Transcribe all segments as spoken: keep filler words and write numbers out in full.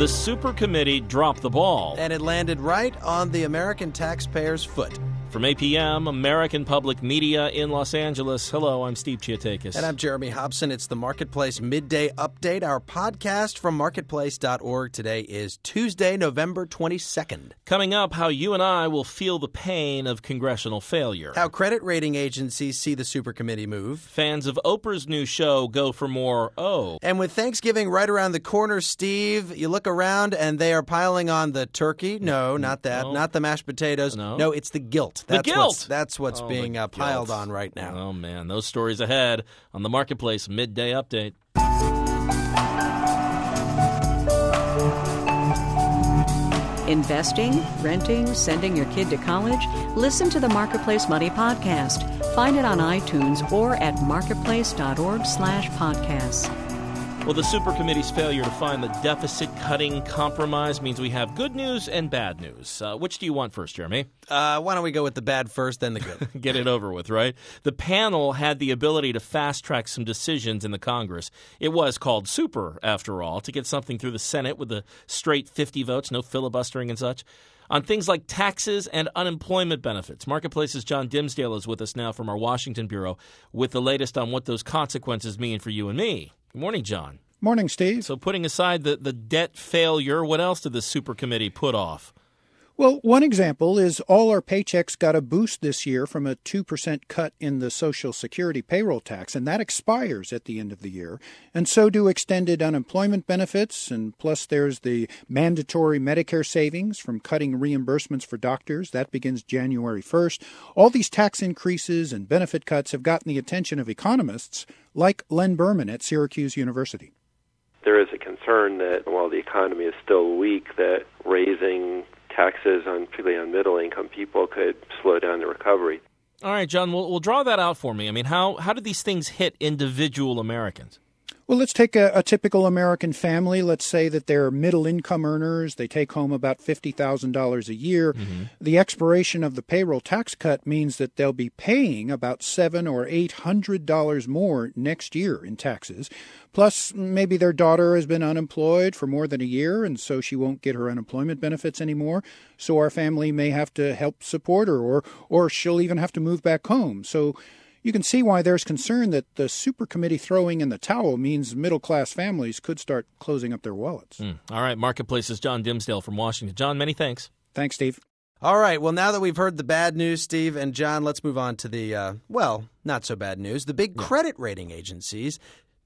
The super committee dropped the ball. And it landed right on the American taxpayer's foot. From A P M, American Public Media in Los Angeles. Hello, I'm Steve Chiotakis. And I'm Jeremy Hobson. It's the Marketplace Midday Update, our podcast from marketplace dot org. Today is Tuesday, November twenty-second. Coming up, how you and I will feel the pain of congressional failure. How credit rating agencies see the super committee move. Fans of Oprah's new show go for more O. And with Thanksgiving right around the corner, Steve, you look around and they are piling on the turkey. No, not that. No. Not the mashed potatoes. No, no it's the guilt. The That's guilt. What's, that's what's oh, being uh, piled on right now. Oh, man. Those stories ahead on the Marketplace Midday Update. Investing, renting, sending your kid to college? Listen to the Marketplace Money Podcast. Find it on iTunes or at marketplace dot org slash podcasts. Well, the super committee's failure to find the deficit-cutting compromise means we have good news and bad news. Uh, which do you want first, Jeremy? Uh, why don't we go with the bad first, then the good? Get it over with, right? The panel had the ability to fast-track some decisions in the Congress. It was called super, after all, to get something through the Senate with a straight fifty votes, no filibustering and such. On things like taxes and unemployment benefits. Marketplace's John Dimsdale is with us now from our Washington Bureau with the latest on what those consequences mean for you and me. Good morning, John. Morning, Steve. So putting aside the, the debt failure, what else did the super committee put off? Well, one example is all our paychecks got a boost this year from a two percent cut in the Social Security payroll tax, and that expires at the end of the year. And so do extended unemployment benefits, and plus there's the mandatory Medicare savings from cutting reimbursements for doctors. That begins January first. All these tax increases and benefit cuts have gotten the attention of economists like Len Berman at Syracuse University. There is a concern that while the economy is still weak, that raising taxes on particularly on middle-income people could slow down the recovery. All right, John, we'll, we'll draw that out for me. I mean, how, how do these things hit individual Americans? Well, let's take a, a typical American family. Let's say that they're middle-income earners. They take home about fifty thousand dollars a year. Mm-hmm. The expiration of the payroll tax cut means that they'll be paying about seven or eight hundred dollars more next year in taxes. Plus, maybe their daughter has been unemployed for more than a year, and so she won't get her unemployment benefits anymore. So our family may have to help support her, or or she'll even have to move back home. So you can see why there's concern that the super committee throwing in the towel means middle-class families could start closing up their wallets. Mm. All right, Marketplace's John Dimsdale from Washington. John, many thanks. Thanks, Steve. All right, well, now that we've heard the bad news, Steve and John, let's move on to the, uh, well, not so bad news. The big yeah. credit rating agencies,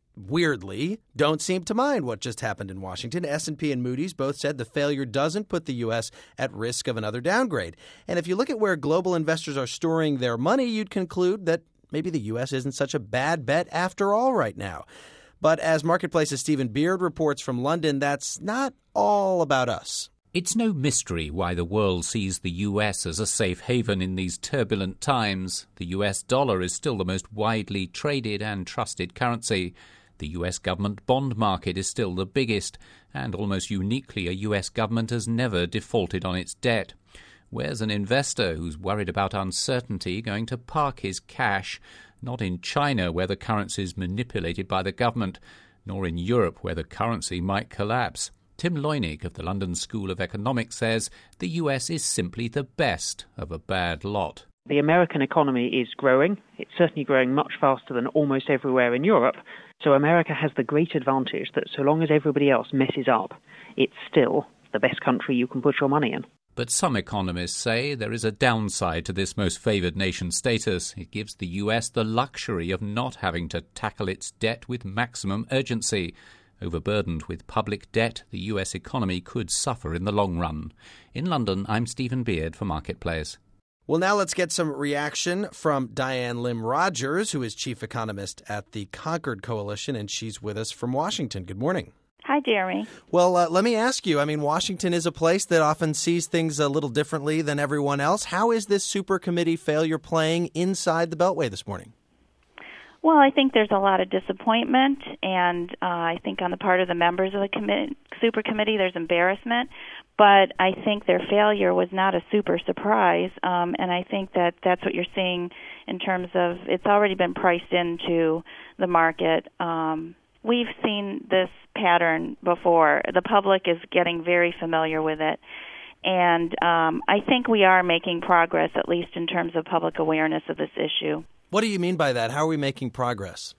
weirdly, don't seem to mind what just happened in Washington. S and P and Moody's both said the failure doesn't put the U S at risk of another downgrade. And if you look at where global investors are storing their money, you'd conclude that maybe the U S isn't such a bad bet after all right now. But as Marketplace's Stephen Beard reports from London, that's not all about us. It's no mystery why the world sees the U S as a safe haven in these turbulent times. The U S dollar is still the most widely traded and trusted currency. The U S government bond market is still the biggest, and almost uniquely a U S government has never defaulted on its debt. Where's an investor who's worried about uncertainty going to park his cash? Not in China, where the currency is manipulated by the government, nor in Europe, where the currency might collapse. Tim Loynig of the London School of Economics says the U S is simply the best of a bad lot. The American economy is growing. It's certainly growing much faster than almost everywhere in Europe. So America has the great advantage that so long as everybody else messes up, it's still the best country you can put your money in. But some economists say there is a downside to this most favoured nation status. It gives the U S the luxury of not having to tackle its debt with maximum urgency. Overburdened with public debt, the U S economy could suffer in the long run. In London, I'm Stephen Beard for Marketplace. Well, now let's get some reaction from Diane Lim Rogers, who is chief economist at the Concord Coalition, and she's with us from Washington. Good morning. Hi, Jeremy. Well, uh, let me ask you, I mean, Washington is a place that often sees things a little differently than everyone else. How is this super committee failure playing inside the Beltway this morning? Well, I think there's a lot of disappointment, and uh, I think on the part of the members of the commi- super committee, there's embarrassment. But I think their failure was not a super surprise, um, and I think that that's what you're seeing in terms of it's already been priced into the market, um, we've seen this pattern before. The public is getting very familiar with it. And um, I think we are making progress, at least in terms of public awareness of this issue. What do you mean by that? How are we making progress?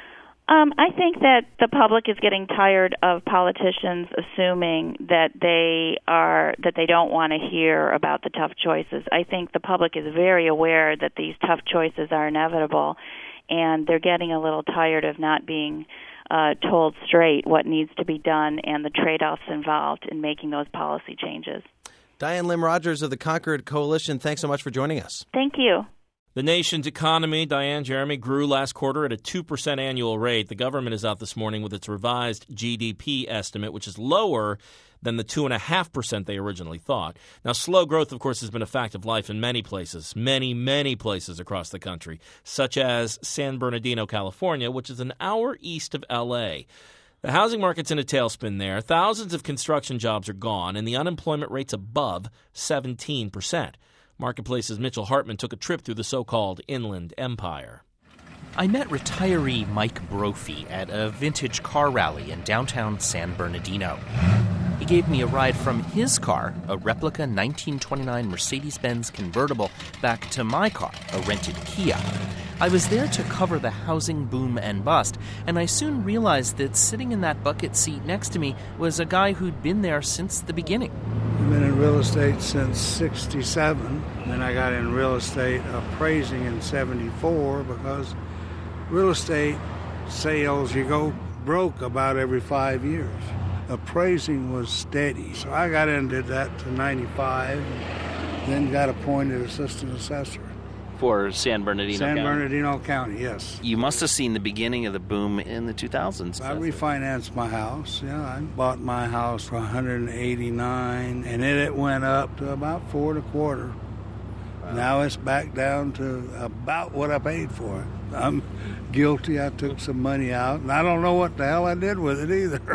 Um, I think that the public is getting tired of politicians assuming that they are that they don't want to hear about the tough choices. I think the public is very aware that these tough choices are inevitable, and they're getting a little tired of not being uh, told straight what needs to be done and the trade-offs involved in making those policy changes. Diane Lim Rogers of the Concord Coalition, thanks so much for joining us. Thank you. The nation's economy, Diane, Jeremy, grew last quarter at a two percent annual rate. The government is out this morning with its revised G D P estimate, which is lower than the two point five percent they originally thought. Now, slow growth, of course, has been a fact of life in many places, many, many places across the country, such as San Bernardino, California, which is an hour east of L A. The housing market's in a tailspin there. Thousands of construction jobs are gone, and the unemployment rate's above seventeen percent. Marketplace's Mitchell Hartman took a trip through the so-called Inland Empire. I met retiree Mike Brophy at a vintage car rally in downtown San Bernardino. He gave me a ride from his car, a replica nineteen twenty-nine Mercedes-Benz convertible, back to my car, a rented Kia. I was there to cover the housing boom and bust, and I soon realized that sitting in that bucket seat next to me was a guy who'd been there since the beginning. I've been in real estate since sixty-seven. Then I got in real estate appraising in seventy-four because real estate sales, you go broke about every five years. Appraising was steady. So I got into that to ninety-five, and then got appointed assistant assessor. For San Bernardino San County? San Bernardino County, yes. You must have seen the beginning of the boom in the two thousands. I refinanced my house. Yeah, I bought my house for one hundred eighty-nine, and then it went up to about four and a quarter. Wow. Now it's back down to about what I paid for it. I'm guilty. I took some money out, and I don't know what the hell I did with it either.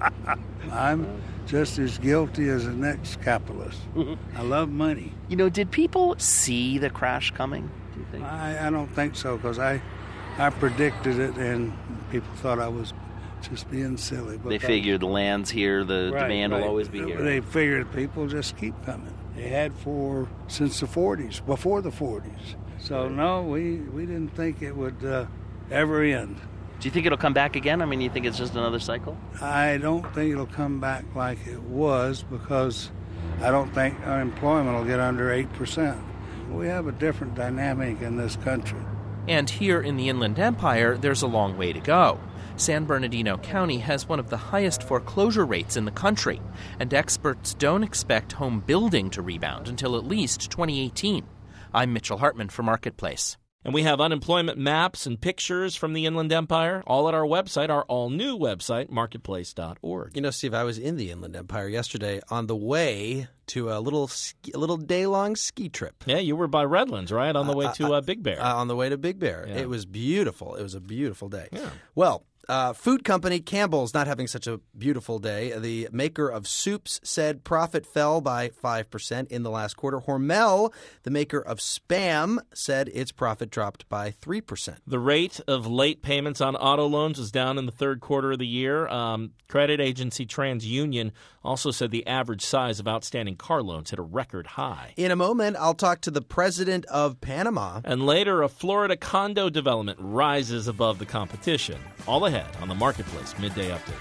I'm just as guilty as the next capitalist. I love money. You know, did people see the crash coming, do you think? I, I don't think so, because I, I predicted it, and people thought I was just being silly. They figured the land's here, the right, demand right. will always be here. They figured people just keep coming. They had for since the forties, before the forties. So, right. no, we, we didn't think it would uh, ever end. Do you think it'll come back again? I mean, you think it's just another cycle? I don't think it'll come back like it was, because I don't think unemployment will get under eight percent. We have a different dynamic in this country. And here in the Inland Empire, there's a long way to go. San Bernardino County has one of the highest foreclosure rates in the country, and experts don't expect home building to rebound until at least twenty eighteen. I'm Mitchell Hartman for Marketplace. And we have unemployment maps and pictures from the Inland Empire all at our website, our all-new website, marketplace dot org. You know, Steve, I was in the Inland Empire yesterday on the way to a little ski, a little day-long ski trip. Yeah, you were by Redlands, right, on the way to uh, Big Bear. Uh, on the way to Big Bear. Yeah. It was beautiful. It was a beautiful day. Yeah. Well, Uh, food company Campbell's not having such a beautiful day. The maker of soups said profit fell by five percent in the last quarter. Hormel, the maker of Spam, said its profit dropped by three percent. The rate of late payments on auto loans was down in the third quarter of the year. Um, credit agency TransUnion also said the average size of outstanding car loans hit a record high. In a moment, I'll talk to the president of Panama. And later, a Florida condo development rises above the competition. All ahead on the Marketplace Midday Update.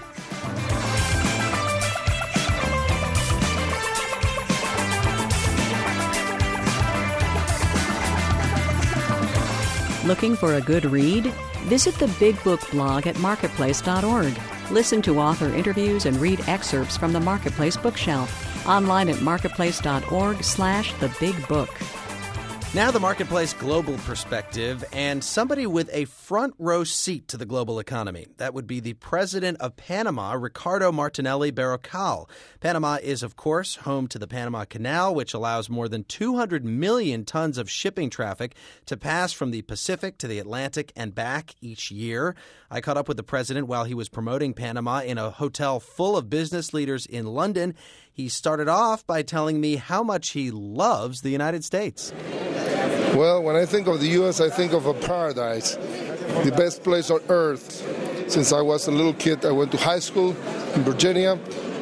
Looking for a good read? Visit the Big Book blog at marketplace dot org. Listen to author interviews and read excerpts from the Marketplace bookshelf. Online at marketplace dot org slash the big book. Now the Marketplace global perspective, and somebody with a front row seat to the global economy. That would be the president of Panama, Ricardo Martinelli Berrocal. Panama is, of course, home to the Panama Canal, which allows more than two hundred million tons of shipping traffic to pass from the Pacific to the Atlantic and back each year. I caught up with the president while he was promoting Panama in a hotel full of business leaders in London. He started off by telling me how much he loves the United States. Well, when I think of the U S, I think of a paradise, the best place on earth. Since I was a little kid, I went to high school in Virginia,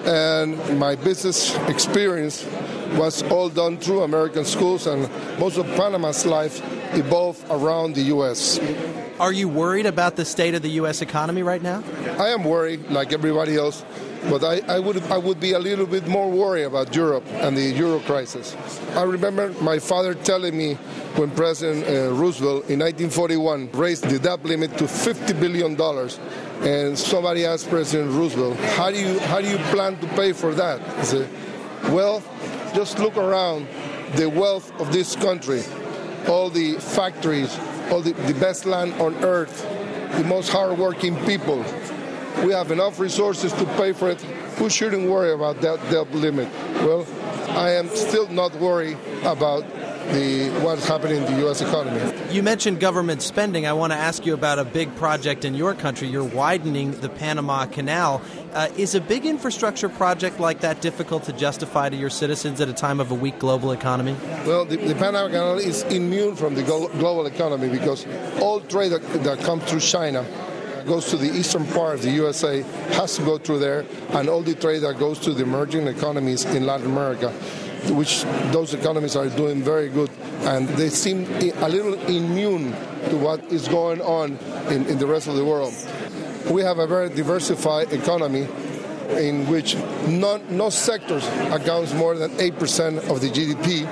and my business experience was all done through American schools, and most of Panama's life evolved around the U S. Are you worried about the state of the U S economy right now? I am worried, like everybody else, but I, I would I would be a little bit more worried about Europe and the Euro crisis. I remember my father telling me when President uh, Roosevelt in nineteen forty-one raised the debt limit to fifty billion dollars, and somebody asked President Roosevelt, how do you how do you plan to pay for that? He said, well, just look around the wealth of this country, all the factories, all the, the best land on earth, the most hardworking people. We have enough resources to pay for it. Who shouldn't worry about that debt limit? Well, I am still not worried about the what's happening in the U S economy. You mentioned government spending. I want to ask you about a big project in your country. You're widening the Panama Canal. Uh, is a big infrastructure project like that difficult to justify to your citizens at a time of a weak global economy? Well, the, the Panama Canal is immune from the global economy because all trade that, that comes through China goes to the eastern part of the U S A, has to go through there, and all the trade that goes to the emerging economies in Latin America, which those economies are doing very good, and they seem a little immune to what is going on in, in the rest of the world. We have a very diversified economy in which no, no sectors accounts more than eight percent of the G D P,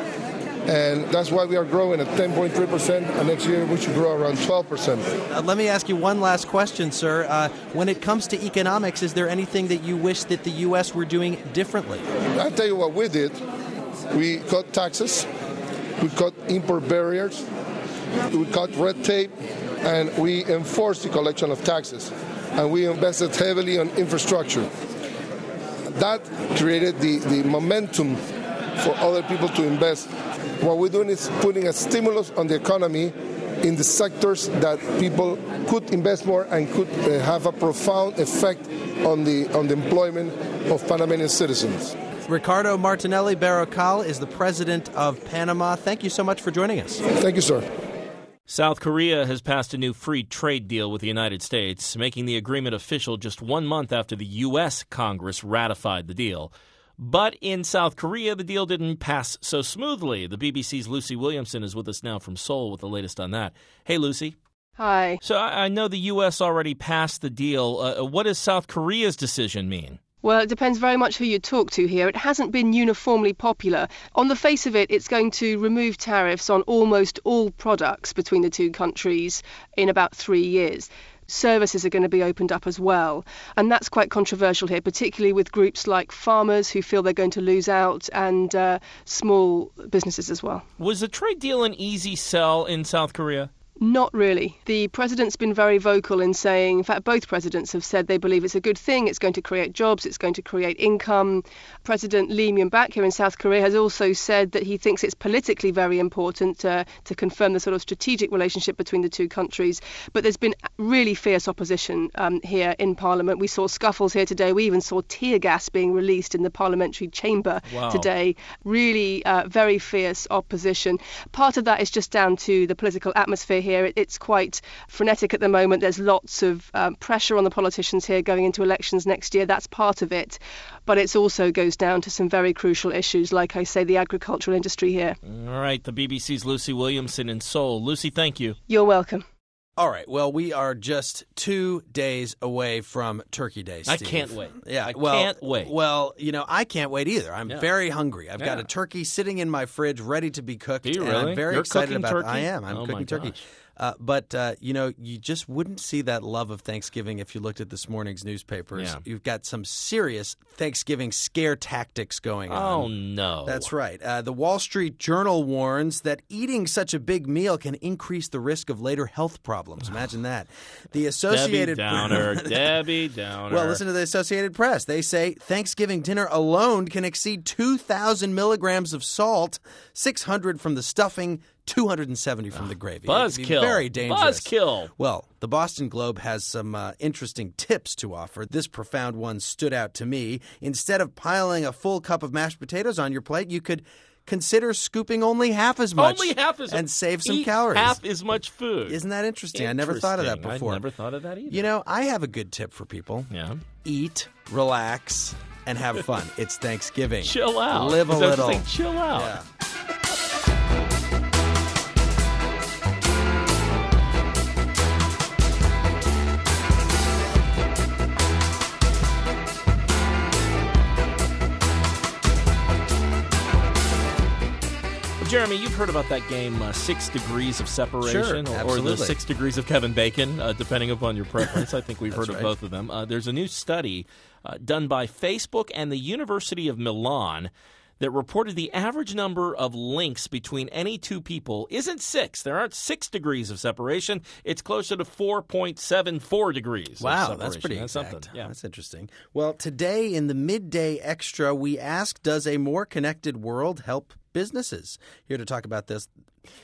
and that's why we are growing at ten point three percent, and next year we should grow around twelve percent. Uh, let me ask you one last question, sir. Uh, when it comes to economics, is there anything that you wish that the U S were doing differently? I'll tell you what we did. We cut taxes, we cut import barriers, we cut red tape, and we enforced the collection of taxes. And we invested heavily on infrastructure. That created the, the momentum for other people to invest. What we're doing is putting a stimulus on the economy in the sectors that people could invest more and could uh, have a profound effect on the on the employment of Panamanian citizens. Ricardo Martinelli Berrocal is the president of Panama. Thank you so much for joining us. Thank you, sir. South Korea has passed a new free trade deal with the United States, making the agreement official just one month after the U S Congress ratified the deal. But in South Korea, the deal didn't pass so smoothly. The B B C's Lucy Williamson is with us now from Seoul with the latest on that. Hey, Lucy. Hi. So I know the U S already passed the deal. Uh, what does South Korea's decision mean? Well, it depends very much who you talk to here. It hasn't been uniformly popular. On the face of it, it's going to remove tariffs on almost all products between the two countries in about three years. Services are going to be opened up as well. And that's quite controversial here, particularly with groups like farmers who feel they're going to lose out and uh, small businesses as well. Was the trade deal an easy sell in South Korea? Not really. The president's been very vocal in saying, in fact, both presidents have said they believe it's a good thing, it's going to create jobs, it's going to create income. President Lee Myung-bak here in South Korea has also said that he thinks it's politically very important uh, to confirm the sort of strategic relationship between the two countries. But there's been really fierce opposition um, here in Parliament. We saw scuffles here today. We even saw tear gas being released in the parliamentary chamber wow. today. Really uh, very fierce opposition. Part of that is just down to the political atmosphere here. It's quite frenetic at the moment. There's lots of um, pressure on the politicians here going into elections next year. That's part of it. But it also goes down to some very crucial issues, like I say, the agricultural industry here. All right. The B B C's Lucy Williamson in Seoul. Lucy, thank you. You're welcome. All right. Well, we are just two days away from Turkey Day, Steve. I can't wait. Yeah, I well, can't wait. Well, you know, I can't wait either. I'm yeah. very hungry. I've yeah. got a turkey sitting in my fridge ready to be cooked. Do you and really? I'm very You're excited cooking about turkey? it. I am. I'm oh cooking my turkey. Gosh. Uh, but, uh, you know, you just wouldn't see that love of Thanksgiving if you looked at this morning's newspapers. Yeah. You've got some serious Thanksgiving scare tactics going on. Oh, no. That's right. Uh, the Wall Street Journal warns that eating such a big meal can increase the risk of later health problems. Imagine that. The Associated Debbie Downer. Debbie Downer. Well, listen to the Associated Press. They say Thanksgiving dinner alone can exceed two thousand milligrams of salt, six hundred from the stuffing, two hundred seventy from the gravy. Buzzkill. Very dangerous. Buzzkill. Well, the Boston Globe has some uh, interesting tips to offer. This profound one stood out to me. Instead of piling a full cup of mashed potatoes on your plate, you could consider scooping only half as much only half as and save some eat calories. half as much food. Isn't that interesting? I never thought of that before. I never thought of that either. You know, I have a good tip for people. Yeah. Eat, relax, and have fun. It's Thanksgiving. Chill out. Live a Is that little. the thing? Chill out. Yeah. Jeremy, you've heard about that game, uh, Six Degrees of Separation, Sure, or, or absolutely. the Six Degrees of Kevin Bacon, uh, depending upon your preference. I think we've heard That's of right. both of them. Uh, there's a new study uh, done by Facebook and the University of Milan that reported the average number of links between any two people isn't six. There aren't six degrees of separation. It's closer to four point seven four degrees. Wow, of that's separation. pretty That's exact. something. Yeah. That's interesting. Well, today in the Midday Extra, we ask, does a more connected world help businesses? Here to talk about this.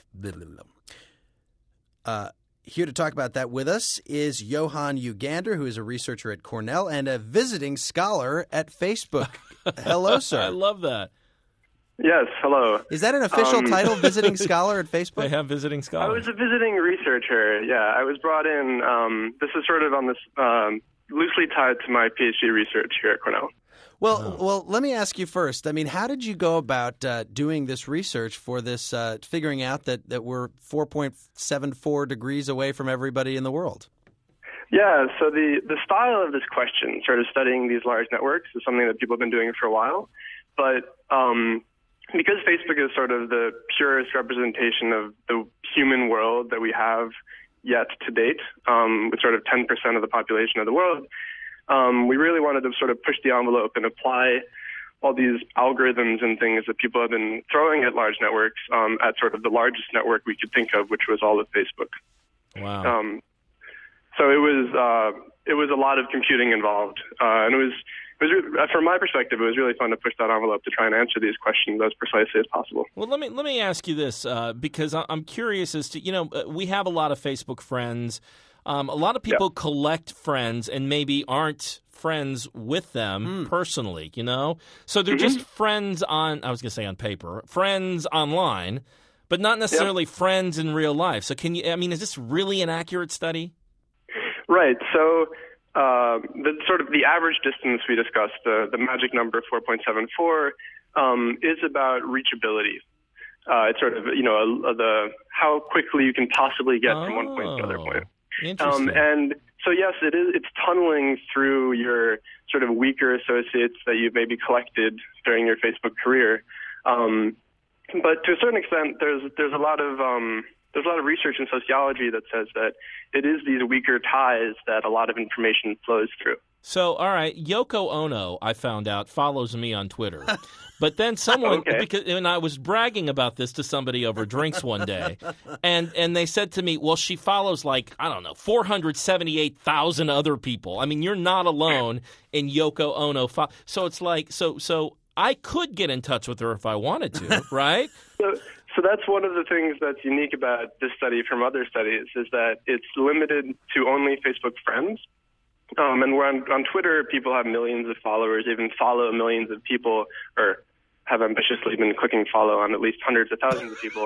Uh, here to talk about that with us is Johan Ugander, who is a researcher at Cornell and a visiting scholar at Facebook. Hello, sir. I love that. Yes, hello. Is that an official Um, title, visiting scholar at Facebook? They have visiting I scholars. was a visiting researcher, yeah. I was brought in, um, this is sort of on this, um, loosely tied to my PhD research here at Cornell. Well, well, let me ask you first. I mean, how did you go about uh, doing this research for this, uh, figuring out that, that we're four point seven four degrees away from everybody in the world? Yeah, so the, the style of this question, sort of studying these large networks, is something that people have been doing for a while. But um, because Facebook is sort of the purest representation of the human world that we have yet to date, um, with sort of ten percent of the population of the world, um, we really wanted to sort of push the envelope and apply all these algorithms and things that people have been throwing at large networks um, at sort of the largest network we could think of, which was all of Facebook. Wow. Um, so it was uh, it was a lot of computing involved, uh, and it was it was re- from my perspective, it was really fun to push that envelope to try and answer these questions as precisely as possible. Well, let me let me ask you this uh, because I- I'm curious as to, you know, uh, we have a lot of Facebook friends. Um, a lot of people Yeah. collect friends and maybe aren't friends with them personally, you know? So they're just friends on, I was going to say on paper, friends online, but not necessarily friends in real life. So can you, I mean, is this really an accurate study? Right. So uh, the sort of the average distance we discussed, the the magic number four point seven four, um, is about reachability. Uh, it's sort of, you know, a, a, the how quickly you can possibly get from one point to another point. Interesting. Um, and so, yes, it is. It's tunneling through your sort of weaker associates that you've maybe collected during your Facebook career. Um, but to a certain extent, there's there's a lot of um, there's a lot of research in sociology that says that it is these weaker ties that a lot of information flows through. So, all right, Yoko Ono, I found out, follows me on Twitter. But then someone, Okay. because and I was bragging about this to somebody over drinks one day, and, and they said to me, well, she follows like, I don't know, four hundred seventy-eight thousand other people. I mean, you're not alone in Yoko Ono. Fo- so it's like, so so I could get in touch with her if I wanted to, right? So, so that's one of the things that's unique about this study from other studies is that it's limited to only Facebook friends. Um, and we're on, on Twitter, people have millions of followers, even follow millions of people, or have ambitiously been clicking follow on at least hundreds of thousands of people.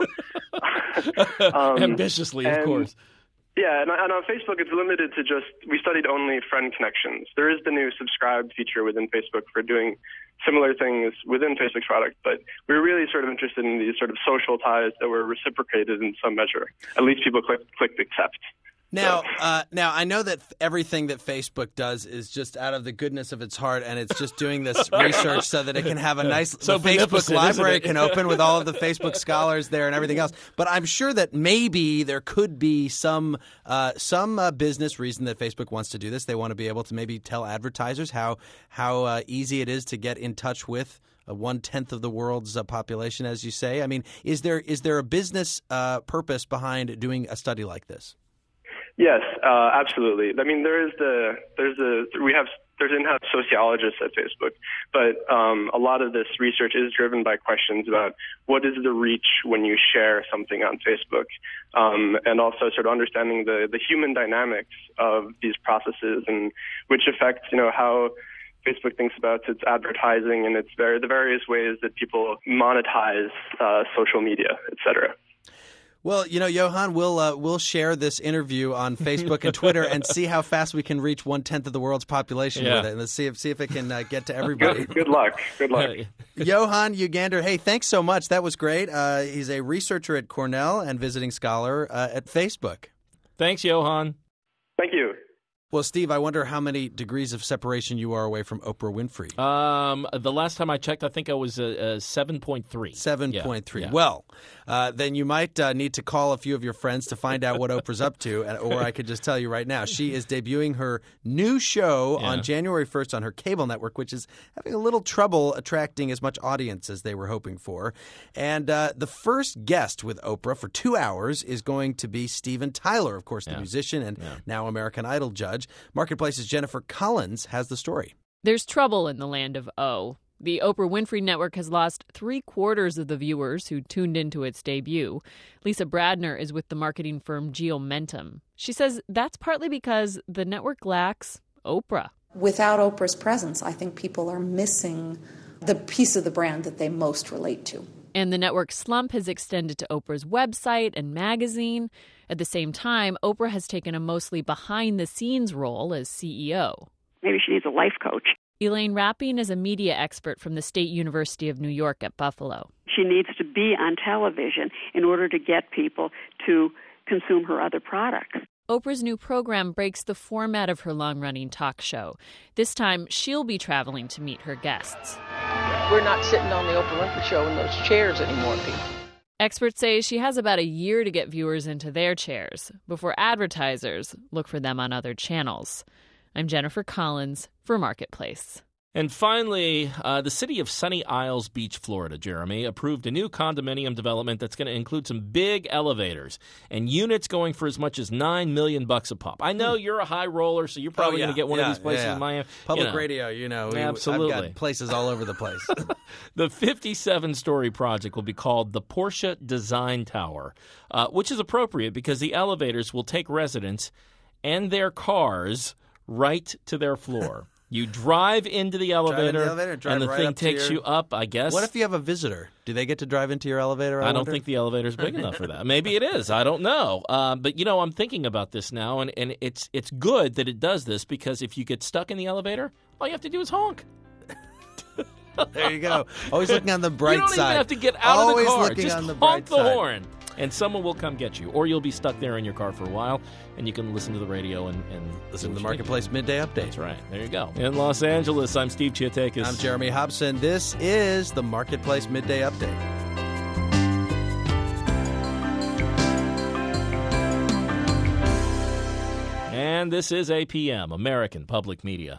um, Ambitiously, of and- course. Yeah, and, and on Facebook, it's limited to just, we studied only friend connections. There is the new subscribe feature within Facebook for doing similar things within Facebook's product, but we were really sort of interested in these sort of social ties that were reciprocated in some measure. At least people clicked, clicked accept. Now, uh, now I know that everything that Facebook does is just out of the goodness of its heart, and it's just doing this research so that it can have a nice So the Facebook beneficent, library isn't it? can open with all of the Facebook scholars there and everything else. But I'm sure that maybe there could be some uh, some uh, business reason that Facebook wants to do this. They want to be able to maybe tell advertisers how how uh, easy it is to get in touch with uh, one tenth of the world's uh, population, as you say. I mean, is there is there a business uh, purpose behind doing a study like this? Yes, uh, absolutely. I mean, there is the there's the we have there's in-house sociologists at Facebook, but um, a lot of this research is driven by questions about what is the reach when you share something on Facebook, um, and also sort of understanding the the human dynamics of these processes and which affects you know how Facebook thinks about its advertising and its very, the various ways that people monetize uh, social media, et cetera. Well, you know, Johan, we'll uh, we'll share this interview on Facebook and Twitter and see how fast we can reach one tenth of the world's population yeah. with it, and let's see if see if it can uh, get to everybody. Good, good luck. Good luck. Johan Ugander, hey, thanks so much. That was great. Uh, he's a researcher at Cornell and visiting scholar uh, at Facebook. Thanks, Johan. Thank you. Well, Steve, I wonder how many degrees of separation you are away from Oprah Winfrey. Um, the last time I checked, I think I was uh, uh, seven point three. seven point three. Yeah, yeah. Well, uh, then you might uh, need to call a few of your friends to find out what Oprah's up to, or I could just tell you right now. She is debuting her new show Yeah. on January first on her cable network, which is having a little trouble attracting as much audience as they were hoping for. And uh, the first guest with Oprah for two hours is going to be Steven Tyler, of course, the Yeah. musician and Yeah. now American Idol judge. Marketplace's Jennifer Collins has the story. There's trouble in the land of O. The Oprah Winfrey Network has lost three quarters of the viewers who tuned into its debut. Lisa Bradner is with the marketing firm Geomentum. She says that's partly because the network lacks Oprah. Without Oprah's presence, I think people are missing the piece of the brand that they most relate to. And the network's slump has extended to Oprah's website and magazine. At the same time, Oprah has taken a mostly behind-the-scenes role as C E O. Maybe she needs a life coach. Elaine Rapping is a media expert from the State University of New York at Buffalo. She needs to be on television in order to get people to consume her other products. Oprah's new program breaks the format of her long-running talk show. This time, she'll be traveling to meet her guests. We're not sitting on the Oprah Winfrey Show in those chairs anymore, people. Experts say she has about a year to get viewers into their chairs before advertisers look for them on other channels. I'm Jennifer Collins for Marketplace. And finally, uh, the city of Sunny Isles Beach, Florida, Jeremy, approved a new condominium development that's going to include some big elevators and units going for as much as nine million bucks a pop. I know you're a high roller, so you're probably Oh, yeah, going to get one yeah, of these places yeah. in Miami. Public you know. radio, you know. we- Absolutely. I've got places all over the place. The fifty-seven story project will be called the Porsche Design Tower, uh, which is appropriate because the elevators will take residents and their cars right to their floor. You drive into the elevator, Drive in the elevator, drive and the right thing up to takes your- you up, I guess. What if you have a visitor? Do they get to drive into your elevator? I, I don't wonder? think the elevator's big enough for that. Maybe it is. I don't know. Uh, but, you know, I'm thinking about this now, and, and it's it's good that it does this because if you get stuck in the elevator, all you have to do is honk. There you go. Always looking on the bright You don't side. even have to get out Always of the car. looking Just on the honk bright the side. horn, and someone will come get you. Or you'll be stuck there in your car for a while, and you can listen to the radio and, and Listen to the what you Marketplace Midday Update. think. That's right. There you go. In Los Angeles, I'm Steve Chiatakis. I'm Jeremy Hobson. This is the Marketplace Midday Update. And this is A P M, American Public Media.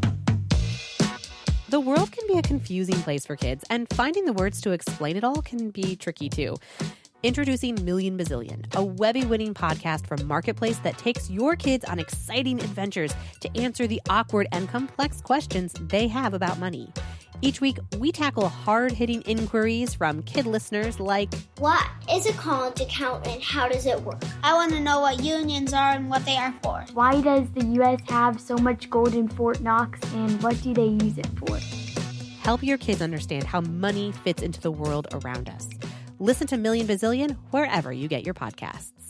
The world can be a confusing place for kids, and finding the words to explain it all can be tricky too. Introducing Million Bazillion, a Webby-winning podcast from Marketplace that takes your kids on exciting adventures to answer the awkward and complex questions they have about money. Each week, we tackle hard-hitting inquiries from kid listeners like, what is a college account and how does it work? I want to know what unions are and what they are for. Why does the U S have so much gold in Fort Knox and what do they use it for? help your kids understand how money fits into the world around us. Listen to Million Bazillion wherever you get your podcasts.